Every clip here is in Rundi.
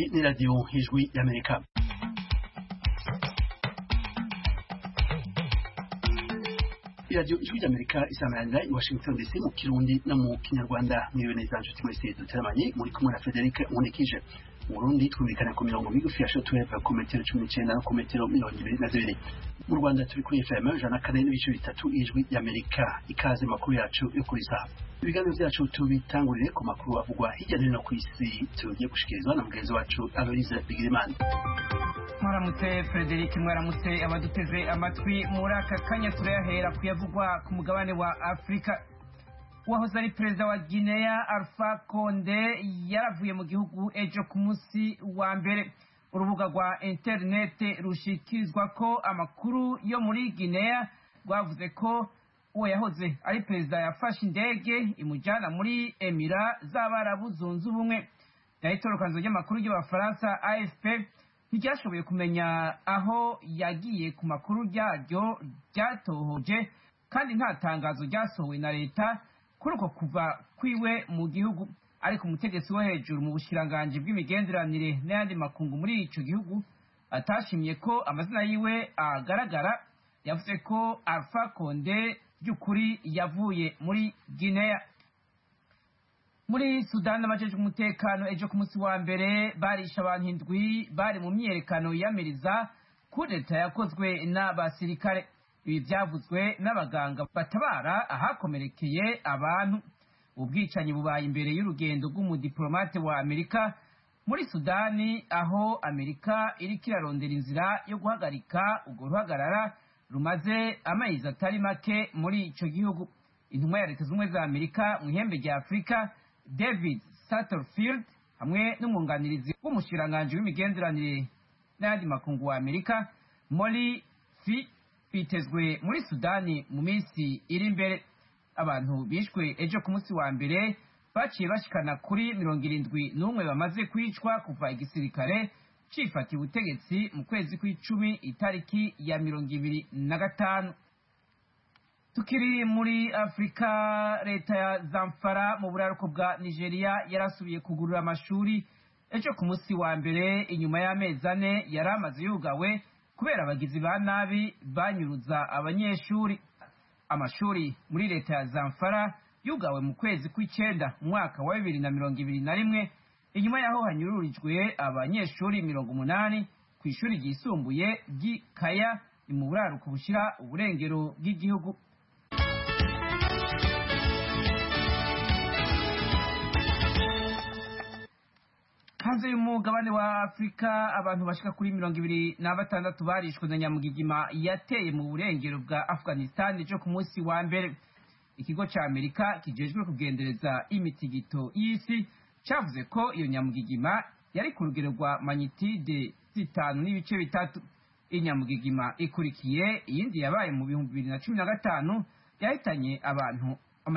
ni radio Ijwi y'Amerika. Radio Ijwi y'Amerika isamanira i Washington DC mu Kirundi no mu Kinyarwanda. Niwe neza nshuti mwese duteramanye muri kumwe na Frederic Unikije. Murundi twumvikana ku mirongo migufi ya shortwave ku metero 19 no ku metero 22. Mu Rwanda turi kuri FM 104.3 Ijwi y'Amerika. Ikaze makuru yacu yo kuri saa. Ibiganiro byacu tubitangurire ku makuru avugwa hirya no hino ku isi tugiye gushikirizwa na mugenzi wacu Aloise Bigirimana. Mwaramutse Frederic, mwaramutse abaduteze amatwi. Muri aka kanya turayahera kuyavugwa ku mugabane wa Afrika. Uwahoze ari perezida wa Guinea Alpha Condé yaravuye mu gihugu ejo ku munsi wa mbere. Urubuga rwa internet rushikirizwa ko amakuru yo muri Guinea rwavuze ko uwo yahoze ari perezida yafashe indege imujyana muri Emira z'Abarabu Zunze Ubumwe. Itorokanzo ry'amakuru y'Abafaransa AFP ntiryashoboye kumenya aho yagiye ku makuru yaryo ryatohoje, kandi nta tangazo ryasohowe na leta kuri uko kuva kwiwe mu gihugu. Ariko umutegetsi wo hejuru mu bushiranganje bw'imigenderanire n'ayandi makungu muri ico gihugu atashimye ko amazina yiwe agaragara. Yavuze ko Alpha Condé by'ukuri yavuye muri Guinea. Muri Sudan abajejwe umutekano ejo ku munsi wa mbere barisha abantu indwi bari mu myerekano yamiriza kudeta yakozwe n'abasirikare. Ibi byavuzwe n'abaganga batabara ahakomerekeye abantu. Ubwicanyi bubaye imbere y'urugendo rw'umudiplomate wa Amerika muri Sudani, aho Amerika iriko irarondera inzira yo guhagarika urwo ruhagarara rumaze amezi atari make muri ico gihugu. Intumwa ya Leta Zunze Ubumwe za Amerika mu ihembe rya Afrika David Satterfield hamwe n'umwunganirizi w'umushiranganje w'imigenderanire n'ayandi makungu wa Amerika Molly Fi bitezwe muri Sudani mu minsi iri imbere. Abantu bishwe ejo ku munsi wa mbere baciye bashikana kuri 71 bamaze kwicwa kuva igisirikare cifatiye ubutegetsi mu kwezi kw'icumi itariki ya 25. Tukiri muri Afrika, leta ya Zamfara mu buraruko bwa Nigeria yarasubiye kugurura amashuri ejo ku munsi wa mbere inyuma y'amezi 4 yaramaze yugawe kubera abagizi ba nabi banyuruza abanyeshuri. Amashuri muri leta ya Zamfara yugawe mu kwezi kw'icenda mu mwaka wa 2021 inyuma yaho hanyururijwe abanyeshuri 80 ku ishuri ryisumbuye ry'Ikaya mu buraruko bushira uburengero bw'igihugu. Hanze y'umugabane wa Afrika abantu bashika kuri 26 barishwe na nyamugigima yateye mu burengero bwa Afghanistan ejo ku munsi wa mbere. Ikigo ca Amerika kijejwe kugendereza imitigito y'isi cavuze ko iyo nyamugigima yari ku rugero rwa magnitude 5.3. Inyamugigima ikurikiye iyindi yabaye mu 2015 yahitanye abantu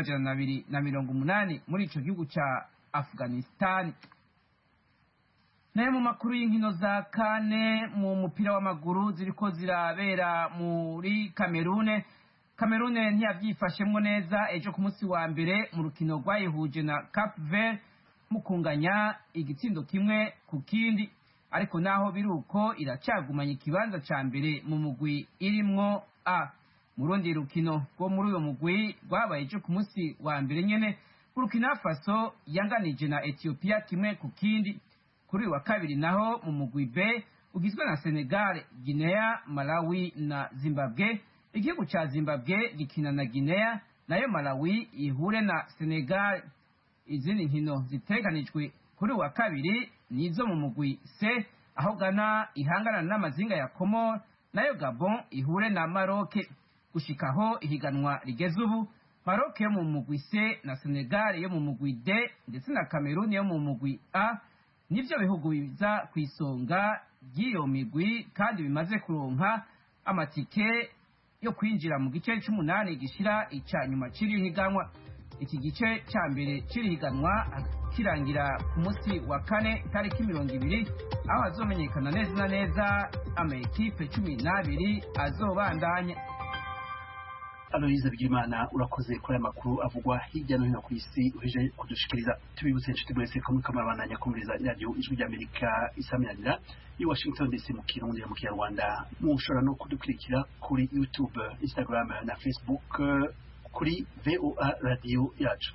280 muri ico gihugu ca Afghanistan. Naye mu makuru y'inkino za kane mu mupira w'amaguru ziriko zirabera muri Cameroon ntiyavyifashemwo neza ejo ku munsi wa mbere mu rukino rwayihuje na Cap Vert mu kunganya igitsindo kimwe ku kindi. Ariko naho biruko iracagumanya ikibanza ca mbere mu mugwi irimwo A. Mu rundi rukino rwo muri uyo mugwi rwabaye ejo ku munsi wa mbere nyene, Burkina Faso yanganije na Ethiopia kimwe ku kindi. Kuri wa kabiri naho mu mugwi B ugizwe na Senegal, Guinea, Malawi na Zimbabwe. Igihugu ca Zimbabwe gikina na Guinea, nayo Malawi ihure na Senegal. Izindi nkino ziteganijwe kuri wa kabiri nizo mu mugwi C, aho Ghana ihangana n'amazinga ya Comor, nayo Gabon ihure na Maroc. Gushikaho ihiganwa rigeze ubu, Maroc yo mu mugwi C na Senegal yo mu mugwi D ndetse na Cameroon yo mu mugwi A nivyo bihugu biza kwisonga ry'iyo migwi, kandi bimaze kuronka amatike yo kwinjira mu gice c'8 gishira icanyuma c'iri higanwa. Iki gice ca mbere c'iri higanwa kirangira ku munsi wa kane itariki 20 aho azomenyekana neza na neza ama ekipe 12 azobandanya. Aloyize Bigimana urakoze kuri aya makuru avugwa hirya no hino ku isi uheje kudushikiriza. Tubibutse inshuti mwese ko muriko murabandanya kumviriza radio Ijwi ry'Amerika isamirira i Washington DC mu Kirundi mu Kinyarwanda. Mushobora no kudukurikira kuri YouTube, Instagram na Facebook kuri VOA Radio yacu.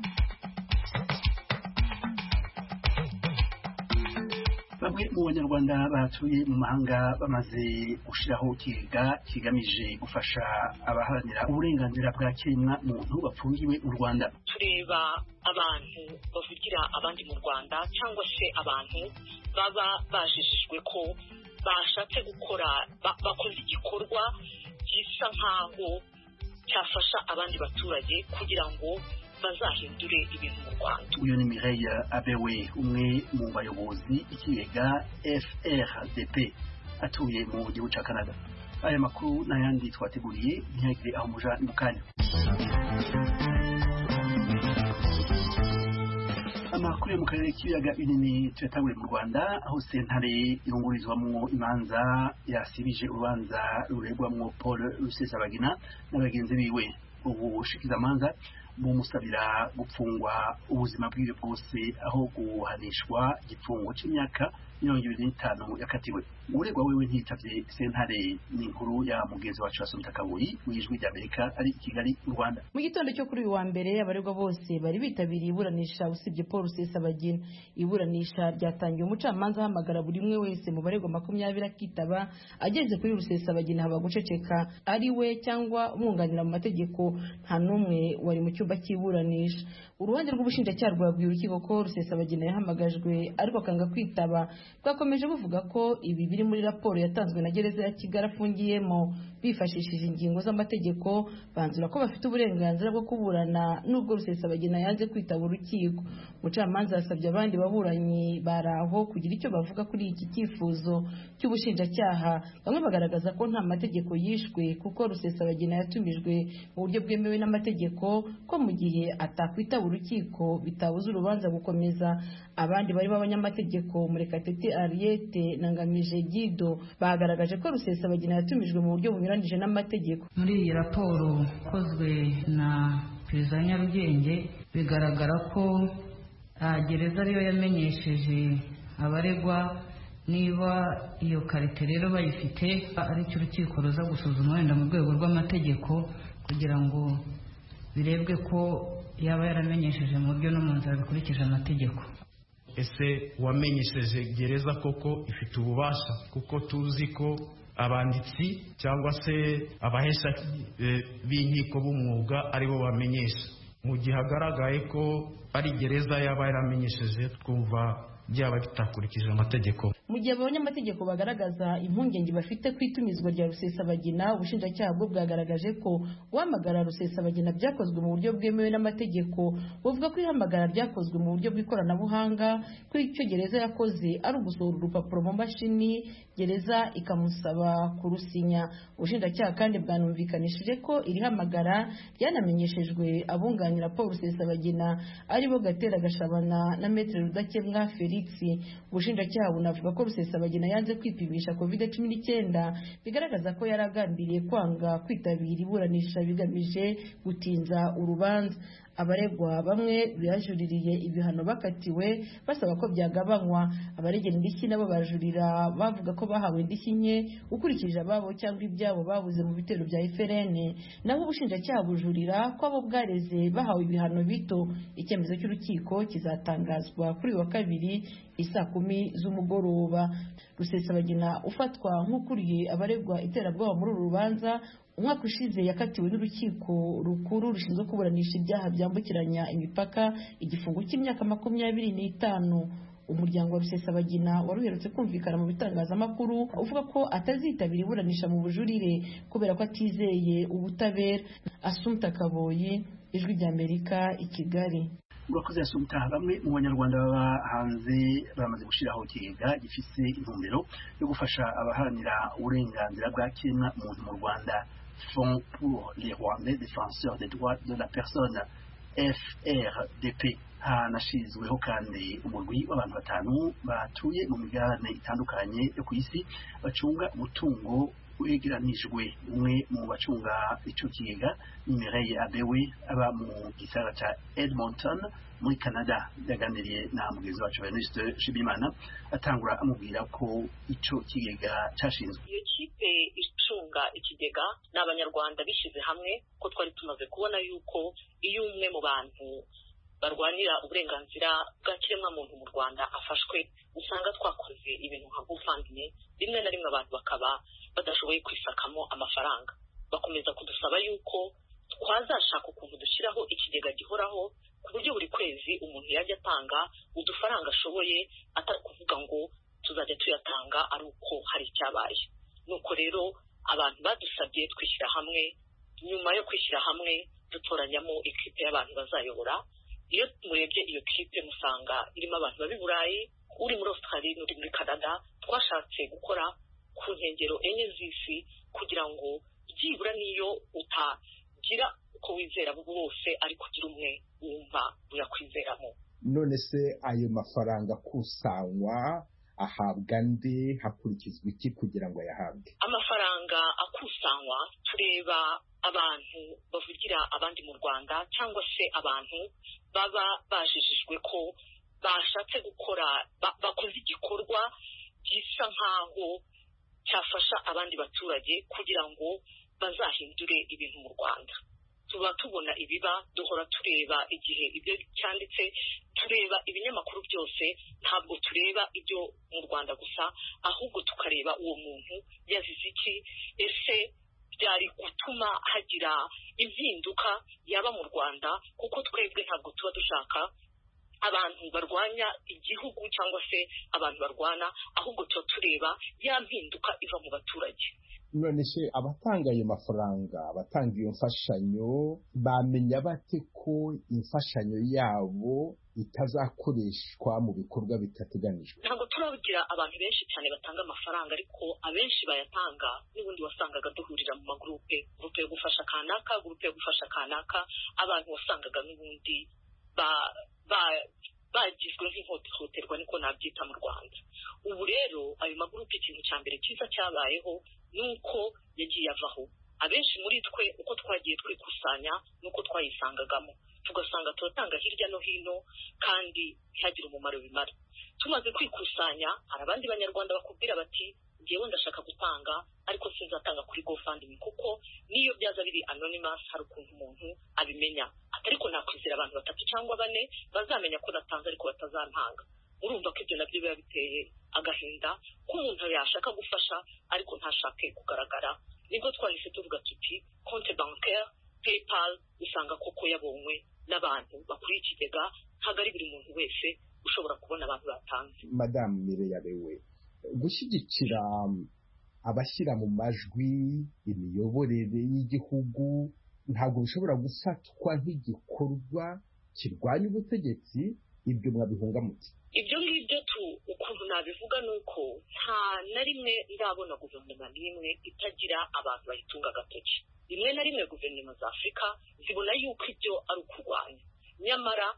Bamwe mu banyarwanda batuye mu mahanga bamaze gushiraho ikigega kigamije gufasha abaharanira uburenganzira bwa kiremwa muntu bapfungiwe mu Rwanda. Tureba abantu bavugira abandi mu Rwanda cyangwa se abantu baba bajijijwe ko bashatse gukora bakoze igikorwa gisa nkaho cyafasha abandi baturage kugira ngo bazahindure ibintu mu Rwanda. Uyu ni Mireille Abewe, umwe mu bayobozi ikigega FRDP atuye mu gihugu cya Canada. Aya makuru n'ayandi twateguriye ntihagire aho muja mu kanya. Amakuru yo mu karere k'ibiyaga binini tuyatanguriye mu Rwanda, aho sentare irungurizwamwo imanza yasibije urubanza ruregwamwo Paul Rusesabagina n'abagenzi biwe. Ubu bushikizamanza bumusabira gupfungwa ubuzima bwiwe bwose aho guhanishwa igifungo cy'imyaka 25 yakatiwe. Uregwa wewe ntitavye sentare n'inkuru ya mugenzi wacu Asumta Kabuyi w'Ijwi ry'Amerika ari i Kigali mu Rwanda. Mu gitondo cyo kuri uyu wa mbere abaregwa bose bari bitabiriye iburanisha usibye Paul Rusesabagina. Iburanisha ryatangiye umucamanza ahamagara buri umwe wese mu baregwa 20 akitaba, ageze kuri Rusesabagina haba guceceka ari we cyangwa umwunganira mu mategeko. Nta numwe wari mu cyumba cy'iburanisha. Uruhande rw'ubushinjacyaha rwabwiye urukiko ko Rusesabagina yahamagajwe ariko akanga kwitaba. Bwakomeje buvuga ko ibi biri muri raporo yatanzwe na gereza ya Kigali afungiyemo bifashishije ingingo z'amategeko, banzura ko bafite uburenganzira bwo kuburana nubwo Rusesabagina yanze kwitaba urukiko. Umucamanza yasabye abandi baburanyi baraho kugira icyo bavuga kuri iki cyifuzo cy'ubushinjacyaha. Bamwe bagaragaza ko nta mategeko yishwe kuko Rusesabagina yatumijwe mu buryo bwemewe n'amategeko, ko mu gihe atakwitaba urukiko bitabuza urubanza gukomeza. Abandi bari b'abanyamategeko Murekatete Ariete na Ngamije Gido bagaragaje ko Rusesabagina yatumijwe mu buryo bunyuranije n'amategeko. Muri iyi raporo ikozwe na Perezida Nyarugenge bigaragara ko gereza ariyo yamenyesheje abaregwa. Niba iyo karite rero bayifite ari cyo urukiko ruza gusuzuma wenda mu rwego rw'amategeko kugira ngo birebwe ko yaba yaramenyesheje mu buryo no mu nzira bikurikije amategeko. Ese wamenyesheje gereza koko ifite ububasha? Kuko tuzi ko abanditsi cyangwa se abahesha b'inkiko b'umwuga aribo bamenyesha. Mu gihe hagaragaye ko ari gereza yaba yaramenyesheje, twumva byaba bitakurikije amategeko. Mu gihe abanyamategeko bagaragaza impungenge bafite ku itumizwa rya Rusesabagina, ubushinjacyaha bwo bwagaragaje ko guhamagara Rusesabagina byakozwe mu buryo bwemewe n'amategeko. Buvuga ko ihamagara byakozwe mu buryo bw'ikoranabuhanga, ko icyo gereza yakoze ari ugusohora urupapuro mu mashini, gereza ikamusaba kurusinya. Ubushinjacyaha kandi bwanumvikanishije ko iri hamagara ryanamenyeshejwe abunganira Paul Rusesabagina aribo Gatera Gashabana na Maître Rudakemwa Felix. Ubushinjacyaha bunavuga ko Rusesabagina yanze kwipimisha COVID-19, bigaragaza ko yaragambiriye kwanga kwitabira iburanisha bigamije gutinza urubanza. Abaregwa bamwe bajuririye ibihano bakatiwe basaba ko byagabanywa. Abaregera indishyi nabo bajurira bavuga ko bahawe indishyi nke ukurikije ababo cyangwa ibyabo babuze mu bitero bya FRN. Naho ubushinjacyaha bujurira ko abo bwareze bahawe ibihano bito. Icyemezo cy'urukiko kizatangazwa kuri wa kabiri isaa 10 z'umugoroba. Rusesabagina ufatwa nk'ukuriye abaregwa iterabwoba muri uru rubanza, umwaka ushize yakatiwe n'urukiko rukuru rushinzwe kuburanisha ibyaha byambukiranya imipaka igifungo cy'imyaka 25. Umuryango wa Rusesabagina waruherutse kumvikana mu bitangazamakuru uvuga ko atazitabira iburanisha mu bujurire kubera ko atizeye ubutabera. Asumta Kaboyi, Ijwi ry'Amerika, i Kigali. Urakoze Asumta. Bamwe mu banyarwanda baba hanze bamaze gushiraho ikigega gifise intumbero yo gufasha abaharanira uburenganzira bwa kiremwa muntu mu Rwanda, Fonds pour les Rwandais défenseurs des droits de la personne, FRDP. Hanashizweho kandi umurwi w'abantu 5 batuye mu migabane itandukanye yo ku isi bacunga umutungo wegeranijwe umwe mu bacunga ico kigega ni Mireille Abewe aba mu gisagara ca Edmonton muri Canada. Yaganiriye na mugenzi wacu Venuste Shibimana atangura amubwira ko ico kigega cashinzwe. Iyo kipe icunga ikigega n'abanyarwanda bishize hamwe ko twari tumaze kubona yuko iyo umwe mu bantu barwanira uburenganzira bwa kiremwamuntu mu Rwanda afashwe, usanga twakoze ibintu nka GoFundMe, rimwe na rimwe abantu bakaba badashoboye kwisakamo amafaranga. Bakomeza kudusaba yuko twazashaka ukuntu dushyiraho ikigega gihoraho ku buryo buri kwezi umuntu yajya atanga udufaranga ashoboye, atari kuvuga ngo tuzajya tuyatanga ari uko hari icyabaye. Nuko rero abantu badusabye twishyira hamwe, nyuma yo kwishyira hamwe dutoranyamo ikipe y'abantu bazayobora. Iyo murebye iyo kipe musanga irimo abantu babi Burayi, uri muri Australia n'uri muri Canada. Twashatse gukora ku nkengero enye z'isi kugira ngo byibura niyo utagira uko wizera bose ariko ugira umwe wumva uyakwizeramo. None se ayo mafaranga akusanywa ahabwa nde, hakurikizwa iki kugira ngo ayahabwe? Amafaranga akusanywa tureba abantu bavugira abandi mu Rwanda cyangwa se abantu baba bajijijwe ko bashatse gukora bakoze igikorwa gisa nkaho cyafasha abandi baturage kugira ngo bazahindure ibintu mu Rwanda. Tuba tubona ibiba, duhora tureba igihe ibyo cyanditse, tureba ibinyamakuru byose, ntabwo tureba ibyo mu Rwanda gusa, ahubwo tukareba uwo muntu yazize iki, ese byari gutuma hagira impinduka yaba mu Rwanda, kuko twebwe ntabwo tuba dushaka abantu barwanya igihugu cyangwa se abantu barwana, ahubwo tuba tureba ya mpinduka iva mu baturage. None se abatanga ayo mafaranga, abatanga iyo mfashanyo, bamenya bate ko imfashanyo yabo itazakoreshwa mu bikorwa bitateganijwe? Ntabwo turabugira abantu benshi cyane batanga amafaranga, ariko abenshi bayatanga n'ubundi wasangaga duhurira mu magurupe, gurupe yo gufasha kanaka, gurupe yo gufasha kanaka, abantu wasangaga n'ubundi bagizwe nk'ihohoterwa niko nabyita mu Rwanda. Ubu rero ayo magurupe ikintu cya mbere cyiza cyabayeho nuko yagiye avaho. Abenshi muri twe uko twagiye twikusanya nuko twayisangagamo, tugasanga turatanga hirya no hino kandi ntihagire umumaro bimara. Tumaze kwikusanya, hari abandi banyarwanda bakubwira bati ngewe ndashaka gutanga ariko sinzatanga kuri GoFundMe, kuko niyo byaza biri anonymous hari ukuntu umuntu abimenya. Ariko nakwizera abantu 3 cyangwa 4 bazamenya ko natanze ariko batazantanga. Urumva ko ibyo nabyo biba biteye agahinda ko umuntu yashaka gufasha ariko ntashake kugaragara. Nibwo twahise tuvuga tuti compte bancaire, PayPal, usanga koko yabonywe n'abantu bakuriye ikigega, ntabwo ari buri muntu wese ushobora kubona abantu batanze. Madame Mireille Abewe, gushyigikira abashyira mu majwi imiyoborere y'igihugu ntabwo bishobora gufatwa nk'igikorwa kirwanya ubutegetsi, ibyo mwabihunga muti? Ibyo ngibyo ukuntu nabivuga nuko nta na rimwe ndabona guverinoma n'imwe itagira abantu bayitunga agatoki. Rimwe na rimwe guverinoma za Afurika zibona yuko ibyo ari ukurwanya, nyamara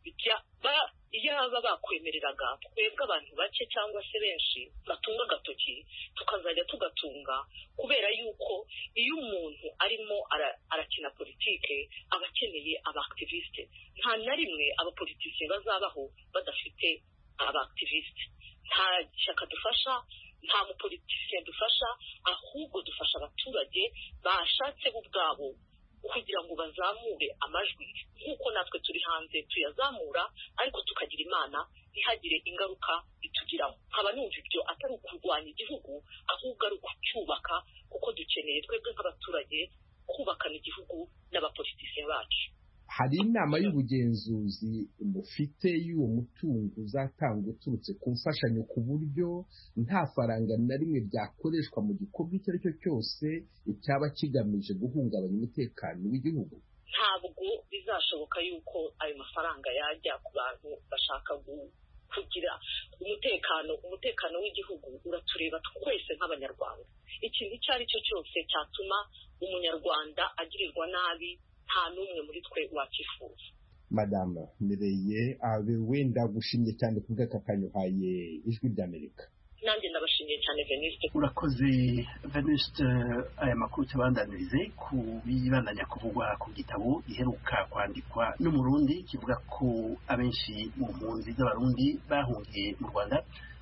iyo baba bakwemereraga twebwe abantu bake cyangwa se benshi batunga agatoki tukazajya tugatunga, kubera yuko iyo umuntu arimo arakina politike aba akeneye abactiviste. Nta na rimwe abapolitisiye bazabaho badafite abactiviste. Nta shyaka dufasha, nta mupolitisiye dufasha, ahubwo dufasha abaturage bashatse bo ubwabo kugira ngo bazamure amajwi nk'uko natwe turi hanze tuyazamura, ariko tukagira Imana ntihagire ingaruka bitugiraho. Nkaba numva ibyo atari ukurwanya igihugu, ahubwo ari ukucyubaka, kuko dukeneye twebwe nk'abaturage kubakana igihugu n'abapolitisiye bacu. Hari inama y'ubugenzuzi mufite y'uwo mutungo uzatanga uturutse ku mfashanyo, ku buryo nta faranga na rimwe ryakoreshwa mu gikorwa icyo ari cyo cyose icyaba kigamije guhungabanya umutekano w'igihugu? Ntabwo bizashoboka yuko ayo mafaranga yajya ku bantu bashaka kugira umutekano w'igihugu. Uratureba twese nk'abanyarwanda, ikintu icyo ari cyo cyose cyatuma umunyarwanda agirirwa nabi nta n'umwe muri twe wakifuza. Madame Mireille Abewe, ndagushimye cyane ku bw'aka kanya uhaye Ijwi ry'Amerika. nanjye ndabashimiye cyane Venuste. Urakoze Venuste. Aya makuru tubandanirize ku bibandanya kuvugwa ku gitabo giheruka kwandikwa n'umurundi kivuga ko abenshi mu mpunzi z'abarundi bahungiye mu Rwanda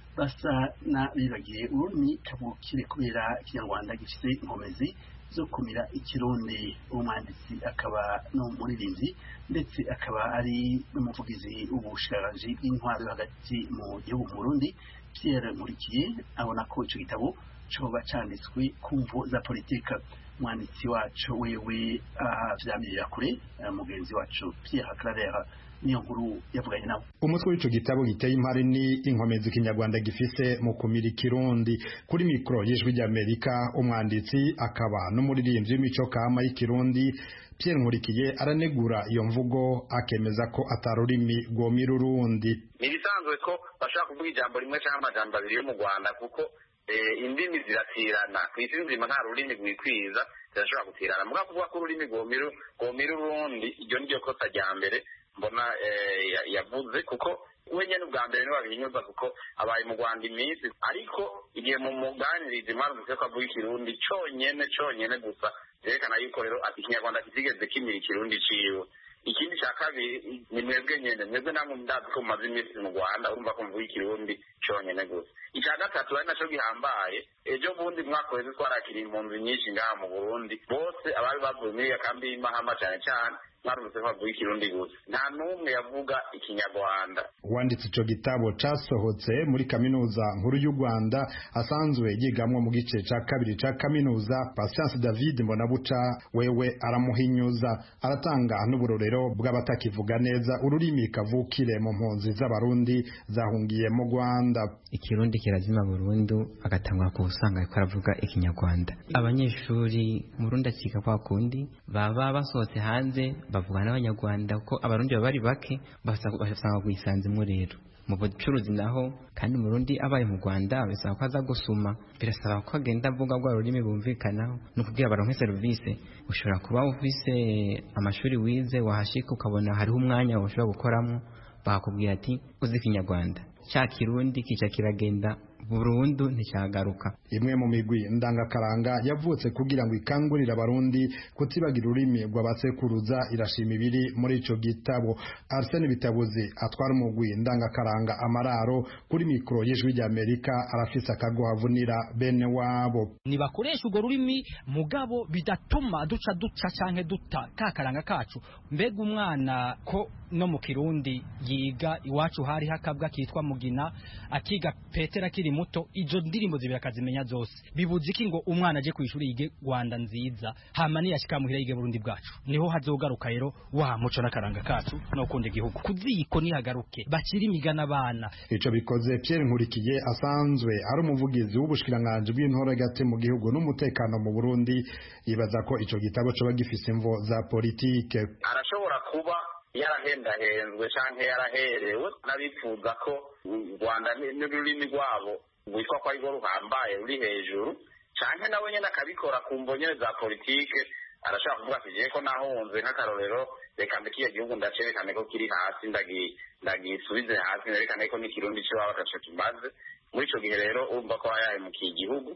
basa n'abibagiye ururimi kavukire kubera ikinyarwanda gifite inkomezi zo kumira ikirundi. Umwanditsi akaba n'umuririmbyi ndetse akaba ari n'umuvugizi w'ubushikiranganji bw'intwaro hagati mu gihugu mu Burundi, Pierre Nkurikiye, abona ko ico gitabo coba canditswe ku mvo za politika. Umwanditsi wacu wewe vyamirira kure mugenzi wacu Pierre Claver niyo nkuru yavuganye nawe. Umutwe w'ico gitabo giteye impari ni inkomezi kinyarwanda gifise mu kumira ikirundi. Kuri mikro y'ijwi ry'Amerika, umwanditsi akaba n'umuririmbyi w'imico kama y'ikirundi Pierre Nkurikiye aranegura iyo mvugo, akemeza ko atarurimi rwomira urundi. Nibisanzwe ko bashaka kuvuga ijambo rimwe cyangwa amajambo abiri yo mu Rwanda, kuko indimi ziratirana kw'isi nzima, nta rurimi rwikwiza zirashobora gutirana. Muga kuvuga ko ururimi rwomira urundi, iryo niryo kosa rya mbere mbona yavuze, kuko we nyene ubwa mbere niwe wabihinyuza, kuko abaye mu Rwanda iminsi, ariko igihe mu muganirizi mwarumvise ko avuga ikirundi conyene gusa, vyerekana yuko rero ati ikinyarwanda kitigeze kimira ikirundi ciwe. Ikindi ca kabiri ni mwebwe nyene, mwebwe namwe ndazi ko mumaze iminsi mu Rwanda, urumva ko mvuga ikirundi conyene gusa. Ica gatatu ari naco gihambaye, ejo bundi mwaka weze twarakira impunzi nyinshi ngaha mu Burundi, bose abari bavuye muri iyo kambi y'Imahama cane cane mwarumvise ko bavuga ikirundi gusa, nta n'umwe yavuga ikinyarwanda. Uwanditse ico gitabo casohotse muri kaminuza nkuru y'u Rwanda, asanzwe yigamwo mu gice ca kabiri ca kaminuza, Patience David Mbonabuca wewe aramuhinyuza, aratanga n'uburorero bw'abatakivuga neza ururimi kavukire mu mpunzi z'abarundi zahungiye mu Rwanda. Ikirundi kirazima burundu, agatangura kusanga ariko aravuga ikinyarwanda. Abanyeshuri mu Burundi akiga kwa kundi baba basohotse hanze bavuga n'abanyarwanda, kuko abarundi bari bake basanga kwisanzemo. Rero mu bucuruzi naho kandi mu Burundi abaye mu Rwanda bisaba ko aza gusuma, birasaba ko agenda avuga rwa rurimi bumvikanaho, no kugira baronke service. Ushobora kuba ufise amashuri wize, wahashika ukabona hariho umwanya ushobora gukoramo, bakubwira ati uzi ikinyarwanda, cya kirundi kica kiragenda burundu nticyagaruka. Imwe mu migwi ndangakaranga yavutse kugira ngo ikangurire abarundi kutibagira ururimi rw'abasekuruza irashima ibiri muri ico gitabo. Arsene Bitabuzi atwara umugwi ndangakaranga Amararo, kuri mikro y'ijwi ry'Amerika arafise akagohavunira bene wabo. Nibakoresha urwo rurimi mugabo bidatuma duca canke duta kakaranga kacu. Mbega umwana ko no mu Kirundi yiga iwacu hari hakabwa kitwa Mugina, akiga Petera kiri muto, ijo ndirimbo zibira kazimenya zose. Bibuze iki ngo umwana aje kwishuri yige Rwanda nziza, hama ni yashika muhira yige Burundi bwacu, niho hazogaruka rero wa muco nakaranga kacu no kunde igihugu. Kuziko ni hagaruke bakiri imigana abana. Ico bikoze Pierre Nkurikiye asanzwe ari umuvugizi w'ubushikiranganji bw'intore gate mu gihugu n'umutekano mu Burundi, yibaza ko ico gitabo coba gifise imvo za politike. Arashobora kuba yarahendahenzwe canke yaraherewe n'abifuza ko Rwanda n'ururimi rwabo witwa ko ariko ruhambaye ruri hejuru, canke nawe nyene akabikora ku mbonyene za politike. Arashaka kuvuga ati je ko nahunze nk'akarorero, reka mbikiye gihugu ndacerekane ko kiri hasi, ndagisubize hasi, nerekane ko n'ikirundi c'iwabo ataco kimaze. Muri ico gihe rero urumva ko yahemukiye igihugu,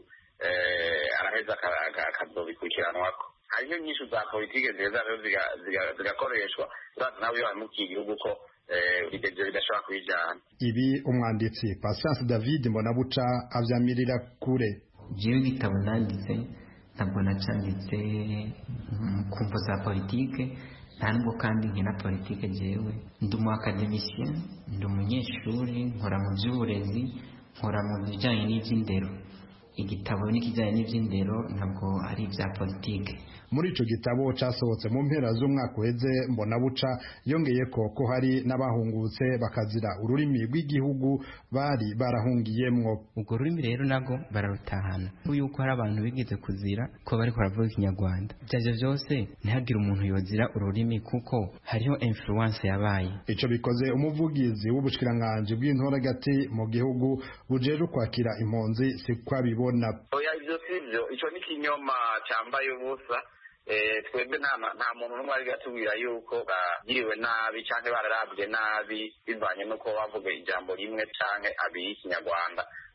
araheza akazobikurikiranwako. Hariho nyinshi za politike zeza rero zigakoreshwa, urazi nawe iyo wahemukiye igihugu ko ibyo bidashobora kwijana. Ibi umwanditsi Patience David Mbonabuca avyamirira kure. Jewe igitabo nanditse ntabwo nacanditse ku mvo za politike, nta nubwo kandi nkina politike. Jewe ndi umu academicien, ndi umunyeshuri, nkora mu by'uburezi, nkora mu bijyanye n'iby'indero. Igitabo n'ikijyanye n'iby'indero ntabwo ari ibya politike. Muri ico gitabo casohotse mu mpera z'umwaka uheze, Mbonabuca yongeye ko hari n'abahungutse bakazira ururimi rw'igihugu bari barahungiyemwo. Ubwo rurimi rero nago bararutahana, yuko hari abantu bigize kuzira ko bari baravuga ikinyarwanda. Ivyo vyose ntihagire umuntu yozira ururimi, kuko hariho influence yabaye. Ico bikoze umuvugizi w'ubushikiranganji bw'intore gati mu gihugu bujeje kwakira impunzi sikwabibona. Oya, ivyo sivyo, ico ni kinyoma cyambaye ubusa. Twebwe nta muntu n'umwe ari gatubwira yuko bagiriwe nabi canke bararabye nabi bivanye nuko bavuga ijambo rimwe canke abiri ikinyarwanda.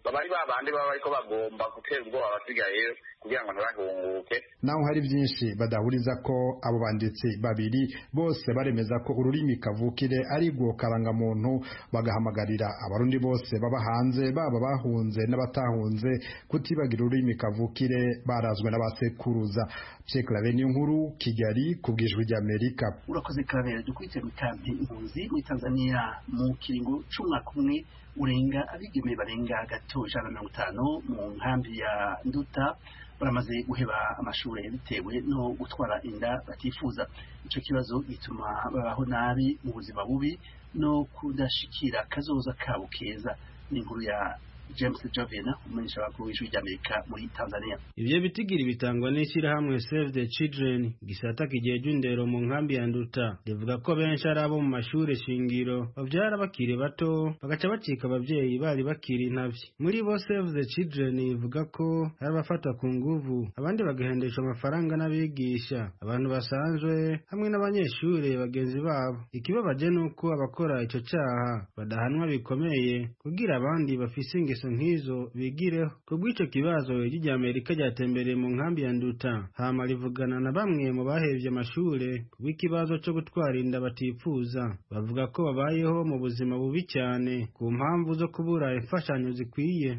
baba ari babandi baba bariko bagomba gutera ubwoba abasigayeyo kugira ngo ntibahunguke. Naho hari byinshi badahuriza ko abo banditsi babiri bose baremeza ko ururimi kavukire ari rwo karangamuntu, bagahamagarira abarundi bose baba hanze baba bahunze n'abatahunze kutibagira ururimi kavukire barazwe n'abasekuruza. Pierre Claver Niyonkuru, Kigali, kubw'Ijwi ry'Amerika. Urakoze Claver. Dukurikije mu kampi impunzi muri Tanzania mu kiringo c'umwaka umwe urenga abigeme barenga gato 150 mu nkambi ya Nduta baramaze guheba amashuri bitewe no gutwara inda batifuza. Ico kibazo gituma babaho nabi mu buzima bubi no kudashikira kazoza kabo keza. Ni inkuru ya James Jovena, umumenyesha w'Ijwi ry'Amerika muri Tanzania. Ivyo bitigiri bitangwa n'ishirahamwe Save the Children gisata kijejwe indero mu nkambi ya Nduta, rivuga ko benshi ari abo mu mashure shingiro bavyara bakiri bato bagaca bacika abavyeyi bari bakiri intavyi. Muri bo Save the Children ivuga ko hari abafata ku nguvu, abandi bagahendesha amafaranga n'abigisha, abantu basanzwe hamwe n'abanyeshure bagenzi babo. Ikibabaje nuko abakora ico caha badahanwa bikomeye kugira abandi bafise ingeso nk'izo bigireho. Kubw'ico kibazo Ijwi ry'Amerika ryatembereye mu nkambi ya Nduta hama rivugana na bamwe mu bahevye amashure kubw'ikibazo co gutwara inda batifuza. Bavuga ko babayeho mu buzima bubi cyane ku mpamvu zo kubura imfashanyo zikwiye.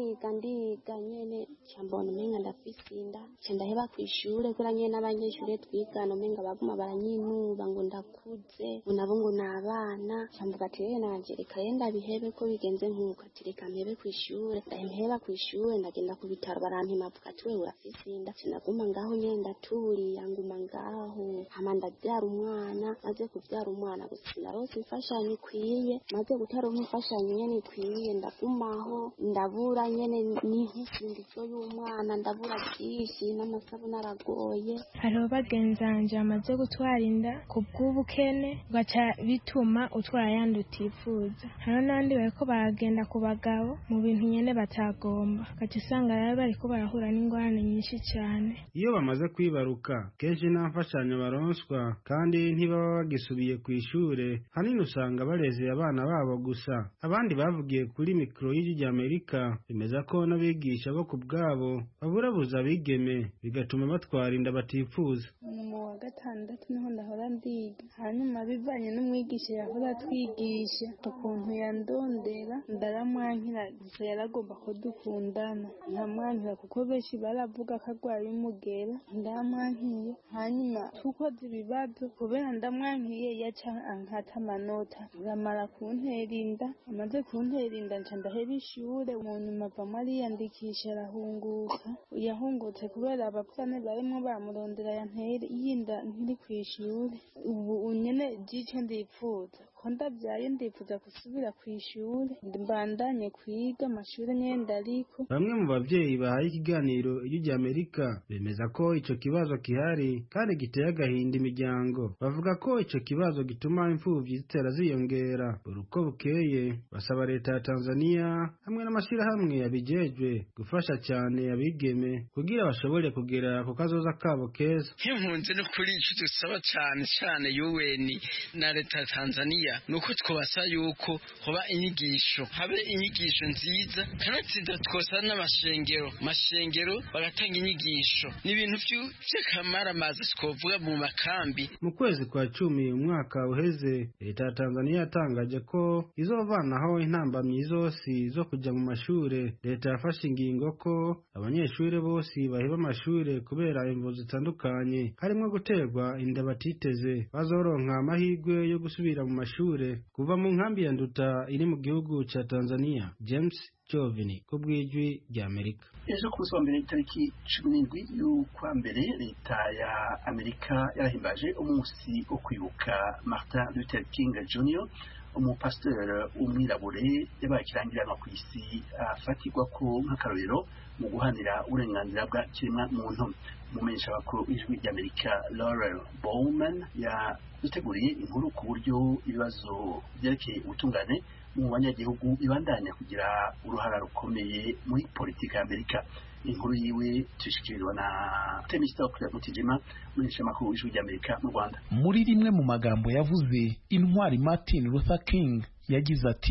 Ndiga nyene cyambona umenga ndafise inda ndaheba kw'ishure kura nyene n'abanyeshure twigana umenga baguma baranyinuba ngo ndakuze nabo ngo nabana cyamvuga ati nanje reka yenda bihebe ko bigenze nk'uko tireka mpebe kw'ishure ndaheba kw'ishure ndagenda ku bitaro barampima avuga ati wewe urafise inda sinaguma ngaho nyene ndaturiye nguma ngaho hama ndabyara umwana maze kubyara umwana gusa narose imfashanyo ikwiye maze gutaronka imfashanyo nyene ikwiye ndagumaho ndabura nyene n'inkisingizo y'umwana ndabura byinshi n'amasabune aragoye. Hariho bagenzanje amaze gutwara inda ku bw'ubukene gaca bituma utwara yandi utifuza. Hariho n'abandi bariko baragenda ku bagabo mu bintu nyene batagomba gaca usanga rero bariko barahura n'ingorane nyinshi cyane. Iyo bamaze kwibaruka kenshi nta mfashanyo baronswa kandi ntibaba bagisubiye ku ishure, hanini usanga barezeye abana babo gusa. Abandi bavugiye kuri mikro y'Ijwi ry'Amerika bemeza ko n'abigisha bo ku bwabo baburabuza abigeme bigatuma batwara inda batifuza. Mu wa gatandatu niho ndahora ndiga, hanyuma bivanye n'umwigisha yahora twigisha ukuntu yandondera ndaramwankira gusa yaragomba ko dukundana ntamwankira kuko benshi baravuga ko agwaye umugera ndamwankiye. Hanyuma tukoze ibibazo kubera ndamwankiye yaca ankata amanota uramara kuntera inda, amaze kuntera inda nca ndaheba ishure. Mu nyuma avamo ariyandikisha arahunguka, yahungutse kubera abapfane barimwo bamurondera yantere yinda nkiri kw'ishure. Ubu nyene jice ndipfuza ko ndavyaye ndifuza gusubira kw'ishure mbandanye kwiga amashure nyene ariko. Bamwe mu bavyeyi bahaye ikiganiro Ijwi ry'Amerika bemeza ko ico kibazo kihari kandi giteye agahinda imiryango. Bavuga ko ico kibazo gituma imfuvyi zitera ziyongera uko bukeye. Basaba leta ya Tanzania hamwe n'amashirahamwe yabijejwe gufasha cyane abigeme kugira bashobore kugera ku kazoza kabo keza. Nk'impunzi no kuri ico dusaba cyane UN na leta ya Tanzania nuko twabasa yuko hoba inyigisho, habe inyigisho nziza kandi twosana n'amashengero bagatanga inyigisho n'ibintu by'akamaramaza twovuga mu makambi. Mu kwezi kwa 10 umwaka uheze leta ya Tanzania yatangaje ko izovanaho intambamyi zose zo kujya mu mashure. Leta yafashe ingingo ko abanyeshure bose baheba amashure kubera imvo zitandukanye harimo guterwa inda batiteze bazoronka amahirwe yo gusubira mu mashure kuva mu nkambi ya Nduta iri mu gihugu ca Tanzania. James Jovini kubw'Ijwi ry'Amerika. Ejo ku munsi wa mbere itariki 17 y'ukwa mbere leta ya Amerika yarahimbaje umunsi wo kwibuka Martin Luther King Jr., umupasiteri w'umwirabure yabaye ikirangiranwa ku isi afatirwa ko nk'akarorero mu guhanira uburenganzira bwa kiremwa muntu. Umumenyesha bakuru w'Ijwi ry'Amerika Laurel Bowman yaduteguriye inkuru ku buryo ibibazo byerekeye ubutungane mu banyagihugu ibandanya kugira uruhara rukomeye muri politika ya Amerika. Inkuru yiwe tushikirirwa na Temistokle Mutijima, umumenyesha makuru w'Ijwi ry'Amerika mu Rwanda. Muri rimwe mu magambo yavuze, intwari Martin Luther King yagize ati,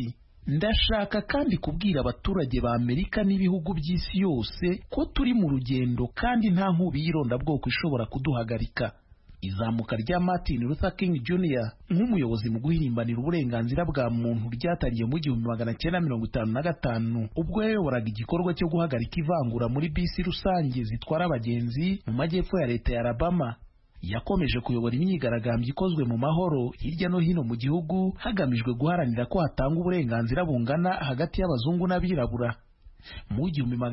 ndashaka kandi kubwira abaturage ba Amerika n'ibihugu by'isi yose ko turi mu rugendo kandi nta nkubi y'irondabwoko ishobora kuduhagarika. Izamuka rya Martin Luther King Jr. nk'umuyobozi mu guhirimbanira uburenganzira bwa muntu ryatangiye mu 1955 ubwo yayoboraga igikorwa cyo guhagarika ivangura muri bisi rusange zitwara abagenzi mu majyepfo ya leta ya Alabama. Yakomeje kuyobora imyigaragambyo ikozwe mu mahoro hirya no hino mu gihugu hagamijwe guharanira ko hatanga uburenganzira bungana hagati y'abazungu n'abirabura. Mu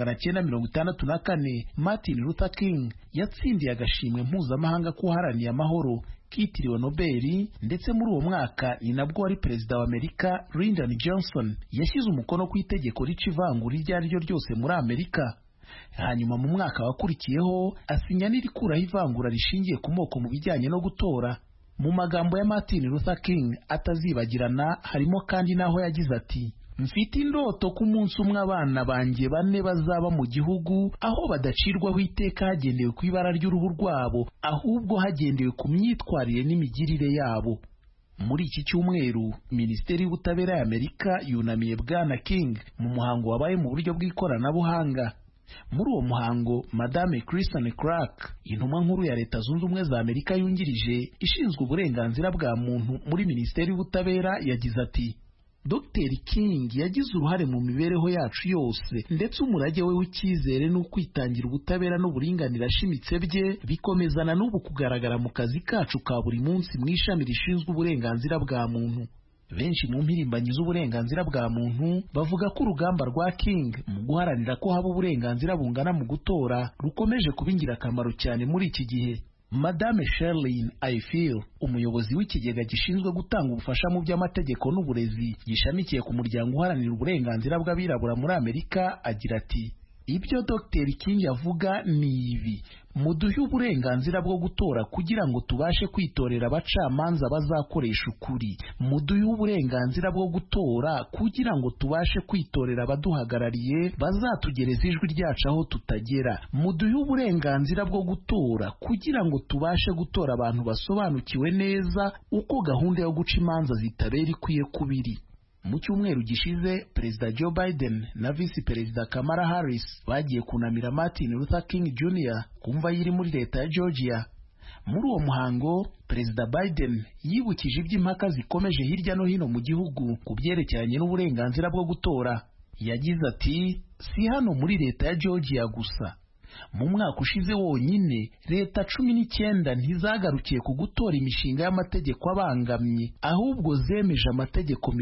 1964 Martin Luther King yatsindiye agashimwe mpuzamahanga k'uharaniye amahoro kitiriwe Nobel, ndetse muri uwo mwaka ni nabwo wari perezida wa Amerika Lyndon Johnson yashyize umukono ku itegeko rica ivangura iryo ari ryo ryose muri Amerika. Hanyuma mu mwaka wakurikiyeho asinya n'irikuraho ivangura rishingiye ku moko mu bijyanye no gutora. Mu magambo ya Martin Luther King atazibagirana harimo kandi naho yagize ati, mfite indoto ko umunsi umwe abana banjye 4 bazaba mu gihugu aho badacirwaho iteka hagendewe ku ibara ry'uruhu rwabo, ahubwo hagendewe ku myitwarire n'imigirire yabo. Muri iki cyumweru Minisiteri y'Ubutabera ya Amerika yunamiye Bwana King mu muhango wabaye mu buryo bw'ikoranabuhanga. Muri uwo muhango Madame Kristen Clark, intumwa nkuru ya Leta Zunze Ubumwe za Amerika yungirije ishinzwe uburenganzira bwa muntu muri Minisiteri y'Ubutabera, yagize ati, Dr. King yagize uruhare mu mibereho yacu yose, ndetse umurage we w'icyizere n'ukwitangira ubutabera n'uburinganire ashimitse bye bikomezana n'ubu kugaragara mu kazi kacu ka buri munsi mu ishami rishinzwe uburenganzira bwa muntu. Benshi mu mpirimbanyi z'uburenganzira bwa muntu bavuga ko urugamba rwa King mu guharanira ko haba uburenganzira bungana mu gutora rukomeje kuba ingirakamaro cyane muri iki gihe. Madame Sherlyn Ifill, umuyobozi w'ikigega gishinzwe gutanga ubufasha mu by'amategeko n'uburezi gishamikiye ku muryango uharanira uburenganzira bw'abirabura muri Amerika, agira ati, ibyo Dr. King yavuga ni ibi: muduhe uburenganzira bwo gutora kugira ngo tubashe kwitorera abacamanza bazakoresha ukuri, muduhe uburenganzira bwo gutora kugira ngo tubashe kwitorera abaduhagarariye bazatugereza ijwi ryacu aho tutagera, muduhe uburenganzira bwo gutora kugira ngo tubashe gutora abantu basobanukiwe neza uko gahunda yo guca imanza zitabera ikwiye kubiri. Mu cyumweru gishize Perezida Joe Biden na Visi Perezida Kamala Harris bagiye kunamira Martin Luther King Jr. kumva yiri muri leta ya Georgia. Muri uwo muhango Perezida Biden yibukije iby'impaka zikomeje hirya no hino mu gihugu ku byerekeranye n'uburenganzira bwo gutora. Yagize ati, si hano muri leta ya Georgia gusa. Mu mwaka ushize wonyine leta 19 ntizagarukiye ku gutora imishinga y'amategeko abangamye, ahubwo zemeje amategeko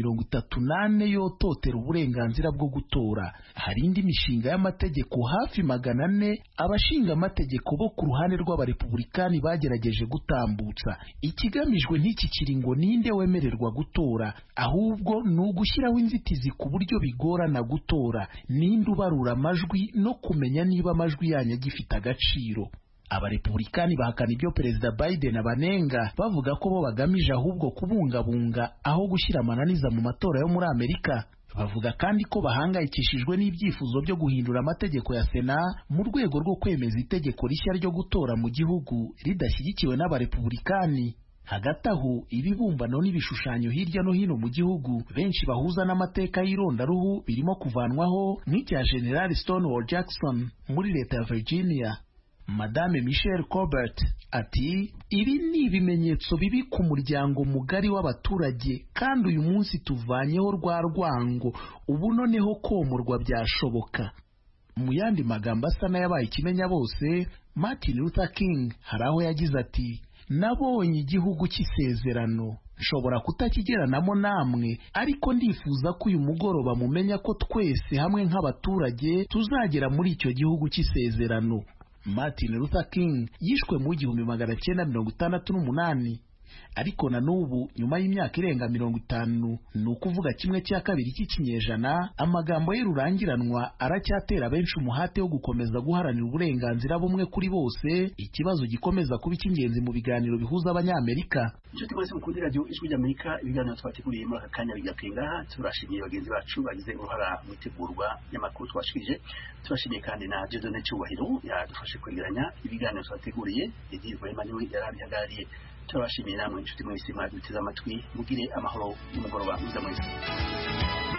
38 yototera uburenganzira bwo gutora. Hari indi mishinga y'amategeko hafi 400 abashinga amategeko bo ku ruhande rw'abarepublikani bagerageje gutambutsa. Ikigamijwe n'iki kiringo ninde wemererwa gutora, ahubwo ni ugushyiraho inzitizi ku buryo bigorana gutora, ninde ubarura amajwi no kumenya niba amajwi gifite agaciro. Abarepublikani bahakana ibyo Perezida Biden abanenga, bavuga ko bo bagamije ahubwo kubungabunga aho gushyira amananiza mu matora yo muri Amerika. Bavuga kandi ko bahangayikishijwe n'ibyifuzo byo guhindura amategeko ya Sena mu rwego rwo kwemeza itegeko rishya ryo gutora mu gihugu ridashyigikiwe n'abarepublikani. Hagati aho ibibumbano n'ibishushanyo hirya no hino mu gihugu benshi bahuza n'amateka y'irondaruhu birimo kuvanwaho nk'icya General Stonewall Jackson muri leta ya Virginia. Madame Michelle Colbert ati, ibi ni ibimenyetso bibi ku muryango mugari w'abaturage, kandi uyu munsi tuvanyeho rwa rwango, ubu noneho komorwa byashoboka. Mu yandi magambo asa n'ayabaye ikimenya bose, Martin Luther King hari aho yagize ati, nabonye igihugu cy'isezerano, nshobora kutakigeranamo namwe, ariko ndifuza ko uyu mugoroba mumenya ko twese hamwe nk'abaturage tuzagera muri icyo gihugu cy'isezerano. Martin Luther King yishwe mu 1968, ariko na n'ubu nyuma y'imyaka irenga 50, ni ukuvuga 1/2 cy'ikinyejana, amagambo ye rurangiranwa aracyatera benshi umuhate wo gukomeza guharanira uburenganzira bumwe kuri bose, ikibazo gikomeza kuba icy'ingenzi mu biganiro bihuza abanyamerika. Inshuti mwese mukunda radio Ijwi ry'Amerika, ibiganiro twateguriye muri aka kanya bigakenga, turashimiye bagenzi bacu bagize uruhara mu itegurwa y'amakuru twashikije. Turashimiye kandi na Dieudonné Cyubahiro yadufashe kwegeranya ibiganiro twateguriye, Edilva Emmanuel yarabihagarariye. Turabashimiye namwe inshuti mwese mwaduteze amatwi, mugire amahoro y'umugoroba mwiza mwese.